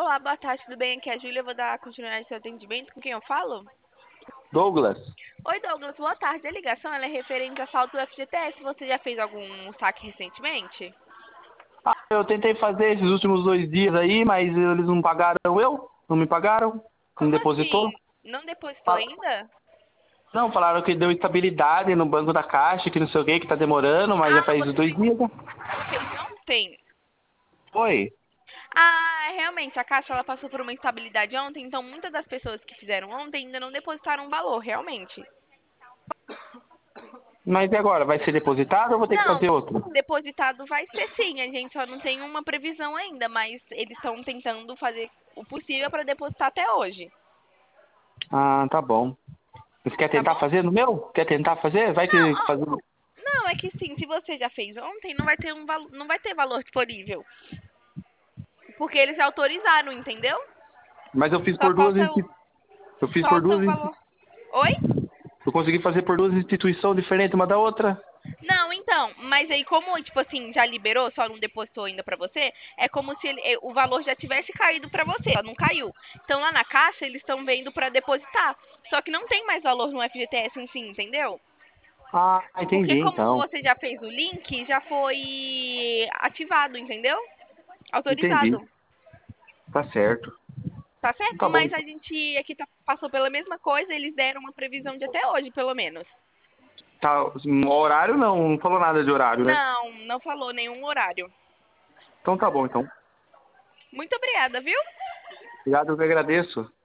Olá, boa tarde, tudo bem? Aqui é a Júlia, eu vou dar continuidade ao seu atendimento. Com quem eu falo? Douglas, Oi, Douglas, boa tarde. A ligação ela é referente ao saldo do FGTS. Você já fez algum saque recentemente? eu tentei fazer esses últimos 2 dias aí, mas eles não pagaram não me pagaram, não Como assim? depositou. Não depositou Fa- ainda? Não, falaram que deu estabilidade no banco da Caixa, que não sei o que tá demorando, mas já Ah, faz os 2 dias, né? você fez ontem? Foi. Ah, realmente, a Caixa ela passou por uma instabilidade ontem, então muitas das pessoas que fizeram ontem ainda não depositaram o valor, realmente. Mas e agora? Vai ser depositado ou vou ter que Não, fazer outro? depositado vai ser sim, a gente só não tem uma previsão ainda, mas eles estão tentando fazer o possível para depositar até hoje, Ah, tá bom. Você quer tá tentar bom? fazer no meu? Quer tentar fazer? Vai Não, que ó, fazer. não, é que sim, se você já fez ontem, não vai ter não vai ter valor disponível, porque eles autorizaram, entendeu? Mas eu fiz Só por duas falta instituições. Eu fiz por falta duas o valor. Oi? Eu consegui fazer por duas instituições diferentes uma da outra. Não, então, mas aí como, tipo assim, já liberou, só não depositou ainda pra você, é como se o valor já tivesse caído pra você, só não caiu. Então lá na caixa eles estão vendo pra depositar, só que não tem mais valor no FGTS em si, entendeu? Ah, Porque entendi como então. você já fez o link, já foi ativado, entendeu? Entendi. Autorizado. Tá certo. Tá certo? Tá bom. Mas a gente aqui passou pela mesma coisa, eles deram uma previsão de até hoje, pelo menos. Tá, horário não falou nada de horário, né? Não, não falou nenhum horário. Então tá bom, então. Muito obrigada, viu? Obrigado, eu que agradeço.